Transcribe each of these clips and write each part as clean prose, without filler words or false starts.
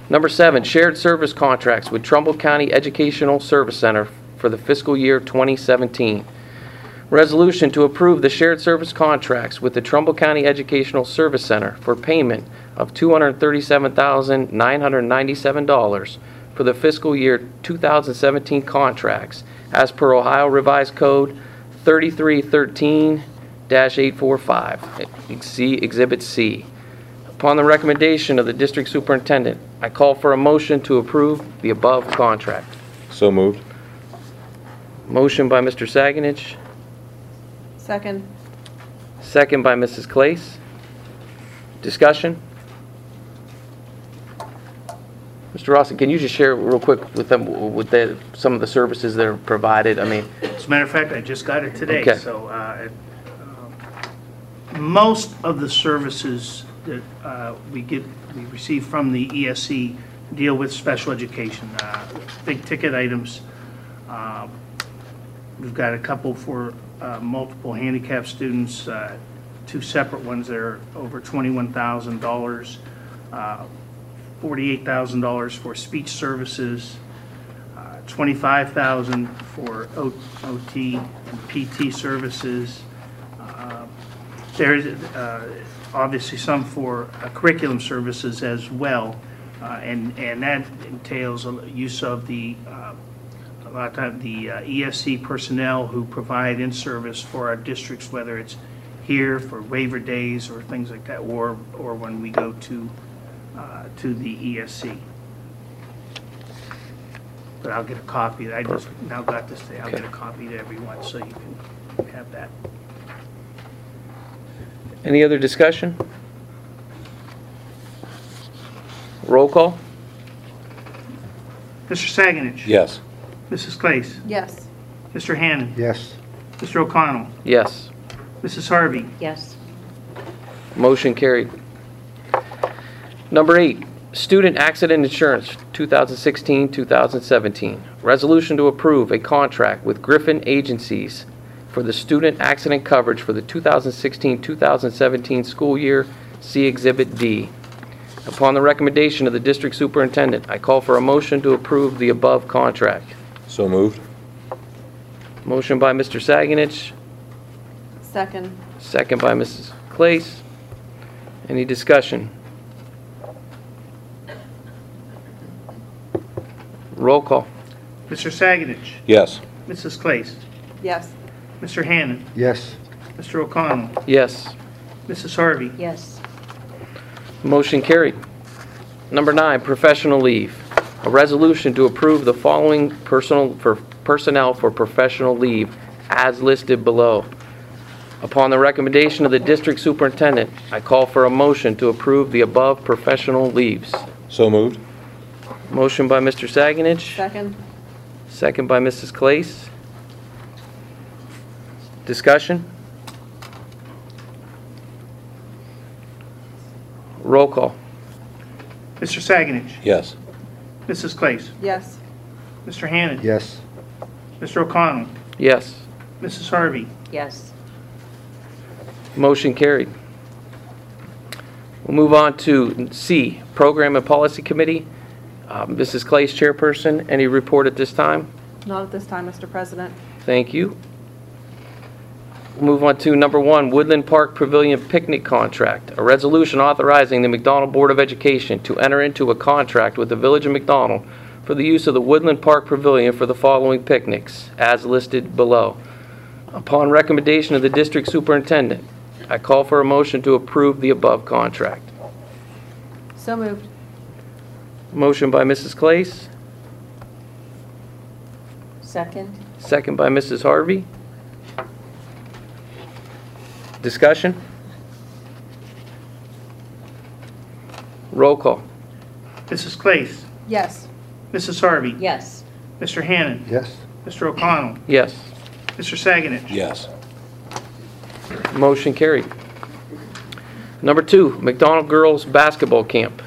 Number 7, shared service contracts with Trumbull County Educational Service Center for the fiscal year 2017. Resolution to approve the shared service contracts with the Trumbull County Educational Service Center for payment of $237,997 for the fiscal year 2017 contracts as per Ohio Revised Code 3313-845. See Exhibit C. Upon the recommendation of the District Superintendent, I call for a motion to approve the above contract. So moved. Motion by Mr. Saganich, Second. second by Mrs. Clace. Discussion? Mr. Rawson, can you just share real quick with them some of the services that are provided? I mean, As a matter of fact, I just got it today. Okay. So most of the services that we receive from the ESC deal with special education, big ticket items. We've got a couple for multiple handicapped students, 2 separate ones that are over $21,000, $48,000 for speech services, $25,000 for OT and PT services. There's obviously some for curriculum services as well, and that entails use of a lot of time the ESC personnel who provide in service for our districts, whether it's here for waiver days or things like that, or when we go to the ESC. But I'll get a copy. I just now got this today. I'll get a copy to everyone so you can have that. any other discussion? Roll call? Mr. Saganich. Yes. Mrs. Clace. Yes. Mr. Hannan. Yes. Mr. O'Connell. Yes. Mrs. Harvey. Yes. Motion carried. Number 8, student accident insurance 2016-2017. Resolution to approve a contract with Griffin Agencies for the student accident coverage for the 2016-2017 school year. See Exhibit D. Upon the recommendation of the District Superintendent, I call for a motion to approve the above contract. So moved. Motion by Mr. Saganich, Second. second by Mrs. Clace. Any discussion? Roll call. Mr. Saganich. Yes. Mrs. Clace. Yes. Mr. Hannan. Yes. Mr. O'Connell. Yes. Mrs. Harvey. Yes. Motion carried. Number 9, professional leave. A resolution to approve the following personnel for professional leave as listed below. Upon the recommendation of the District Superintendent, I call for a motion to approve the above professional leaves. So moved. Motion by Mr. Saganich, Second. second by Mrs. Clace. Discussion? Roll call. Mr. Saganich. Yes. Mrs. Clace. Yes. Mr. Hannan. Yes. Mr. O'Connell. Yes. Mrs. Harvey. Yes. Motion carried. We'll move on to C, Program and Policy Committee. Mrs. Clace, chairperson. Any report at this time? Not at this time, Mr. President. Thank you. We'll move on to number 1, Woodland Park Pavilion Picnic Contract. A resolution authorizing the McDonald Board of Education to enter into a contract with the Village of McDonald for the use of the Woodland Park Pavilion for the following picnics, as listed below. Upon recommendation of the District Superintendent, I call for a motion to approve the above contract. So moved. Motion by Mrs. Clace, Second. second by Mrs. Harvey. Discussion? Roll call. Mrs. Clace. Yes. Mrs. Harvey. Yes. Mr. Hannan. Yes. Mr. O'Connell. Yes. Mr. Saganich. Yes. Motion carried. Number 2, McDonald Girls Basketball Camp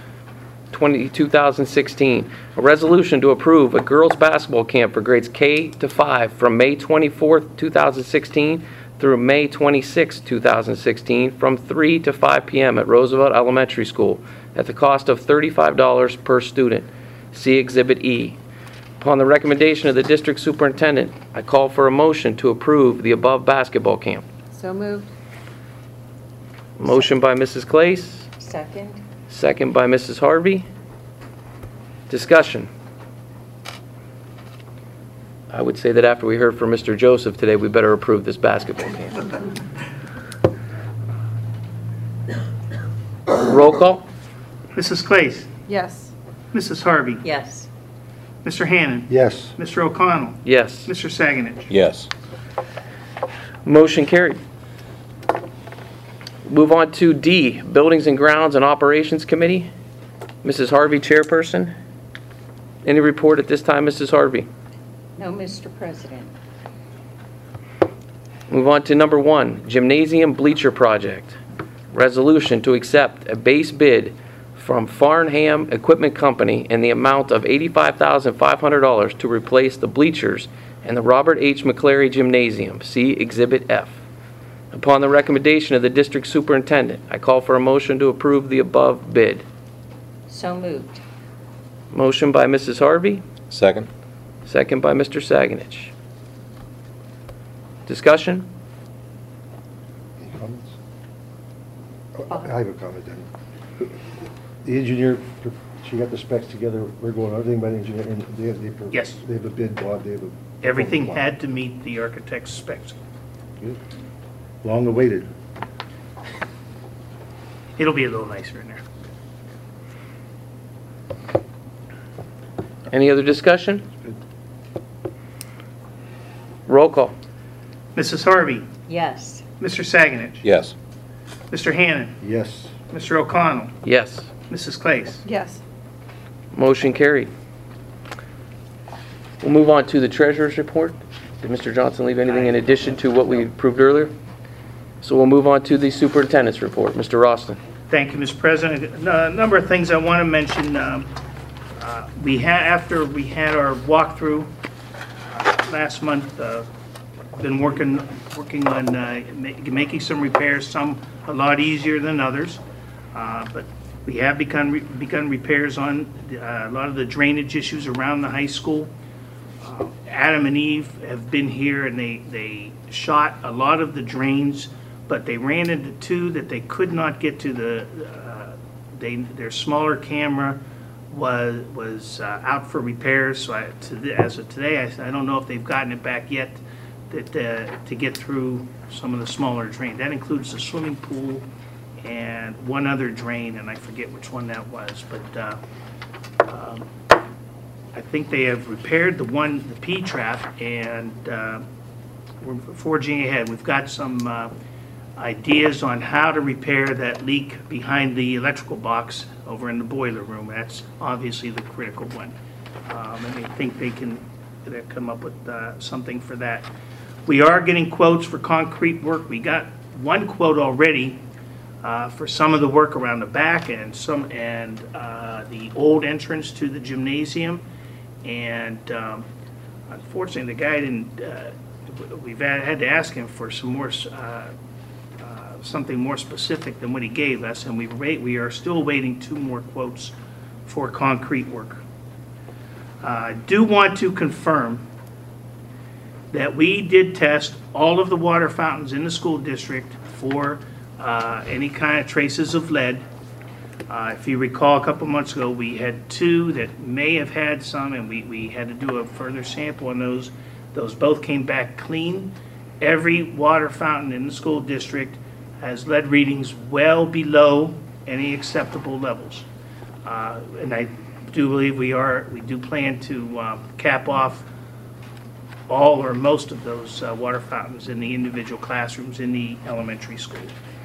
2016. A resolution to approve a girls basketball camp for grades K to 5 from May 24th, 2016 through May 26, 2016 from 3 to 5 p.m. at Roosevelt Elementary School at the cost of $35 per student. See Exhibit E. Upon the recommendation of the district superintendent, I call for a motion to approve the above basketball camp. So moved. Motion by Mrs. Clace, Second. second by Mrs. Harvey. Discussion. I would say that after we heard from Mr. Joseph today, we better approve this basketball camp. Roll call? Mrs. Clace, Yes. Mrs. Harvey, Yes. Mr. Hannan, Yes. Mr. O'Connell, Yes. Mr. Saganich. Yes. Motion carried. Move on to D, Buildings and Grounds and Operations Committee. Mrs. Harvey, chairperson. Any report at this time, Mrs. Harvey? No, Mr. President. Move on to number 1, Gymnasium Bleacher Project. Resolution to accept a base bid from Farnham Equipment Company in the amount of $85,500 to replace the bleachers in the Robert H. McClary Gymnasium. See Exhibit F. Upon the recommendation of the district superintendent, I call for a motion to approve the above bid. So moved. Motion by Mrs. Harvey, Second? second by Mr. Saganich. Discussion? Any comments? I have a comment then. The engineer, she got the specs together, we're going, everything by the engineer, and Yes. they have a bid, Bob, they have a. Everything had to meet the architect's specs. Good. Long awaited. It'll be a little nicer in there. Any other discussion? Roll call. Mrs. Harvey, Yes. Mr. Saganich, Yes. Mr. Hannan, Yes. Mr. O'Connell, Yes. Mrs. Clace. Yes. Motion carried. We'll move on to the treasurer's report. Did Mr. Johnson leave anything in addition to what we approved earlier? So we'll move on to the superintendent's report. Mr. Roston. Thank you, Mr. President. A number of things I want to mention. After we had our walkthrough last month, been working on making some repairs, some a lot easier than others. But we have begun repairs on a lot of the drainage issues around the high school. Adam and Eve have been here and they shot a lot of the drains, but they ran into two that they could not get to. Their smaller camera was out for repairs. So as of today, I don't know if they've gotten it back yet to get through some of the smaller drains. That includes the swimming pool and one other drain, and I forget which one that was. But I think they have repaired the P-trap, and we're forging ahead. We've got some ideas on how to repair that leak behind the electrical box over in the boiler room. That's obviously the critical one. And I think they can come up with something for that. We are getting quotes for concrete work. We got one quote already for some of the work around the back and the old entrance to the gymnasium. And unfortunately, the guy didn't. We've had to ask him for some more, something more specific than what he gave us, and we are still waiting 2 more quotes for concrete work. I do want to confirm that we did test all of the water fountains in the school district for any kind of traces of lead. If you recall, a couple months ago, we had 2 that may have had some, and we had to do a further sample on those. Those both came back clean. Every water fountain in the school district has lead readings well below any acceptable levels. And I do believe we do plan to cap off all or most of those water fountains in the individual classrooms in the elementary school.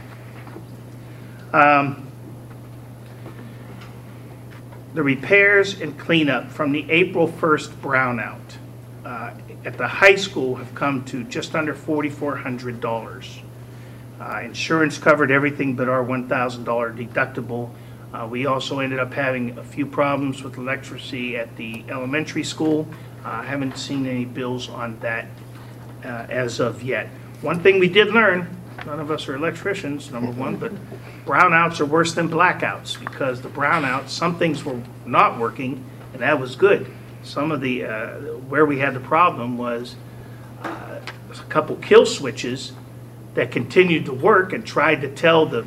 The repairs and cleanup from the April 1st brownout at the high school have come to just under $4,400. Insurance covered everything but our $1,000 deductible. We also ended up having a few problems with electricity at the elementary school. I haven't seen any bills on that as of yet. One thing we did learn none of us are electricians, number one, but brownouts are worse than blackouts because the brownouts, some things were not working, and that was good. Some of the, where we had the problem was a couple kill switches that continued to work and tried to tell the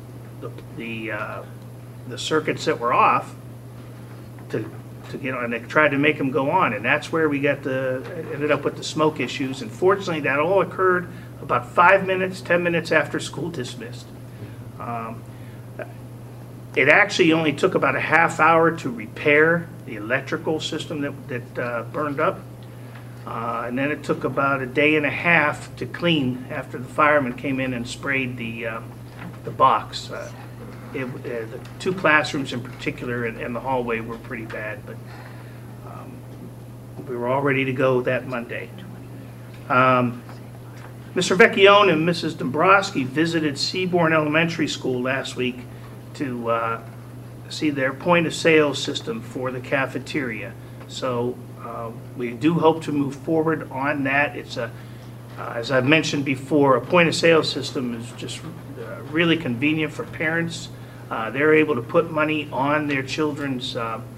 circuits that were off to get on, and they tried to make them go on, and that's where we ended up with the smoke issues. And fortunately, that all occurred about 5 minutes, 10 minutes after school dismissed. It actually only took about a half hour to repair the electrical system that burned up. And then it took about a day and a half to clean after the firemen came in and sprayed the box. The two classrooms in particular and the hallway were pretty bad, but we were all ready to go that Monday. Mr. Vecchione and Mrs. Dombrowski visited Seabourn Elementary School last week to see their point-of-sale system for the cafeteria. So we do hope to move forward on that. It's as I've mentioned before, a point-of-sale system is just really convenient for parents. They're able to put money on their children's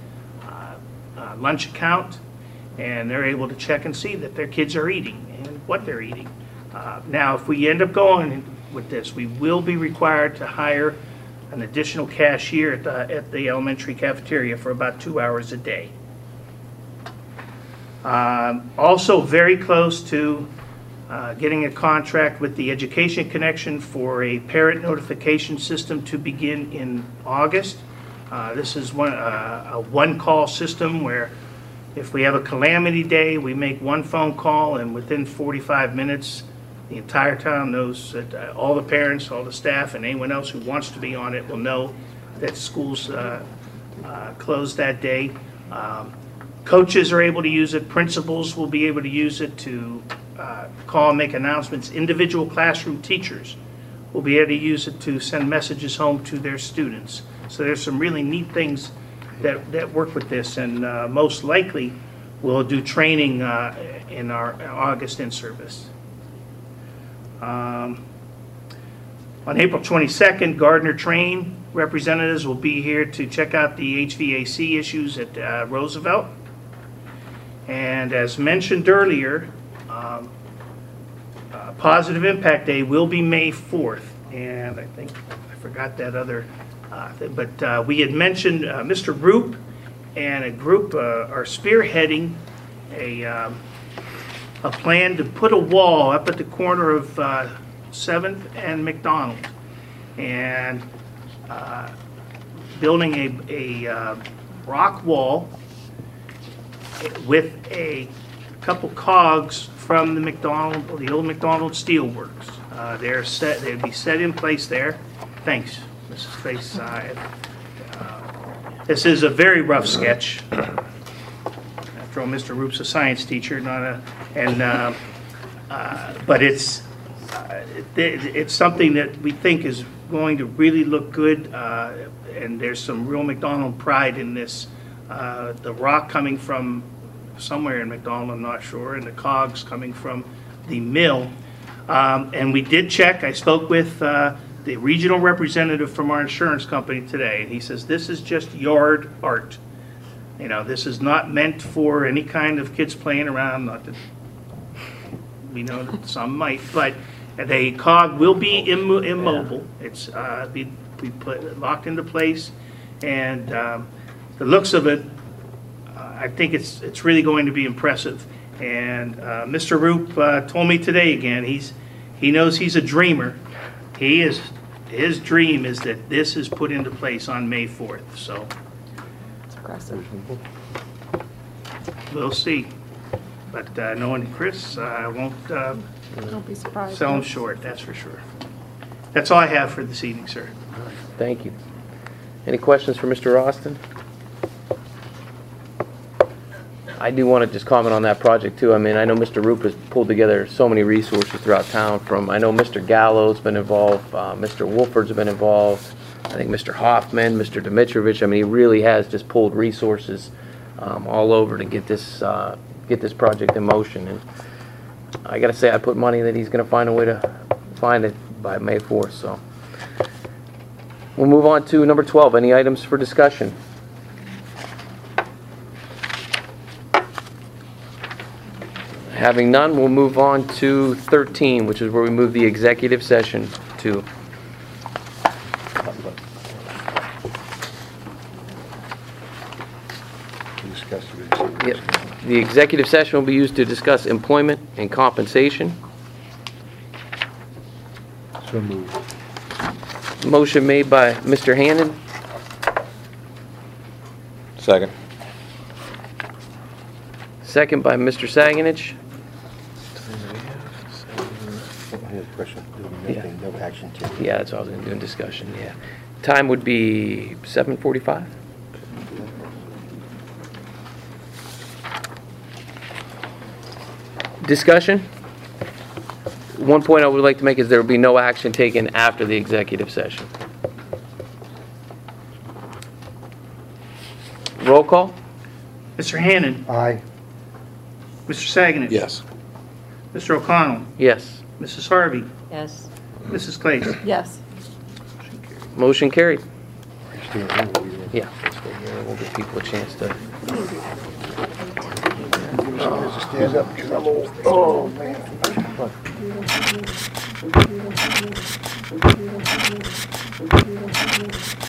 lunch account, and they're able to check and see that their kids are eating and what they're eating. Now, if we end up going with this, we will be required to hire an additional cashier at the elementary cafeteria for about 2 hours a day. Also very close to getting a contract with the Education Connection for a parent notification system to begin in August. This is a one-call system where if we have a calamity day, we make one phone call, and within 45 minutes, the entire town knows that all the parents, all the staff, and anyone else who wants to be on it will know that schools closed that day. Coaches are able to use it. Principals will be able to use it to call and make announcements. Individual classroom teachers will be able to use it to send messages home to their students. So there's some really neat things that work with this, and most likely we'll do training in our August in-service. On April 22nd, Gardner Train representatives will be here to check out the HVAC issues at Roosevelt. And as mentioned earlier, Positive Impact Day will be May 4th. And I think I forgot that other thing, but we had mentioned Mr. Roop and a group are spearheading a plan to put a wall up at the corner of 7th and McDonald, and building a rock wall with a couple cogs from the old McDonald Steelworks. They'd be set in place there. Thanks, Mrs. Face. This is a very rough sketch. After all, Mr. Roop's a science teacher, but it's something that we think is going to really look good, and there's some real McDonald pride in this. The rock coming from somewhere in McDonald, I'm not sure, and the cogs coming from the mill. And we did check. I spoke with the regional representative from our insurance company today, and he says this is just yard art. You know, this is not meant for any kind of kids playing around. Not that we know that some might, but the cog will be immobile. It's be put locked into place, and the looks of it, I think it's really going to be impressive. And Mr. Roop told me today again, he knows he's a dreamer. His dream is that this is put into place on May 4th. So It's aggressive. we'll see. But knowing Chris, I won't Don't be surprised. sell him short, that's for sure. That's all I have for this evening, sir. Thank you. Any questions for Mr. Austin? I do want to just comment on that project too. I mean, I know Mr. Roop has pulled together so many resources throughout town. I know Mr. Gallo's been involved, Mr. Wolford's been involved, I think Mr. Hoffman, Mr. Dimitrovich. I mean, he really has just pulled resources all over to get this project in motion. And I got to say, I put money that he's going to find a way to find a by May 4th, so. We'll move on to number 12. Any items for discussion? Having none, we'll move on to 13, which is where we move the executive session to. Discuss the Yep. The executive session will be used to discuss employment and compensation. So moved. Motion made by Mr. Hannon, Second. second by Mr. Saganich. I have a question. Yeah. Nothing, no action taken. Yeah, that's what I was going to do in discussion, yeah. Time would be 7:45? Discussion? One point I would like to make is there will be no action taken after the executive session. Roll call? Mr. Hannan. Aye. Mr. Saganich. Yes. Mr. O'Connell. Yes. Mrs. Harvey. Yes. Mrs. Claes. Yes. Motion carried. Are you staying on? Or are you- Yeah, let's go here, we'll give people a chance to... Stand up because I'm old. Oh, man. Come on.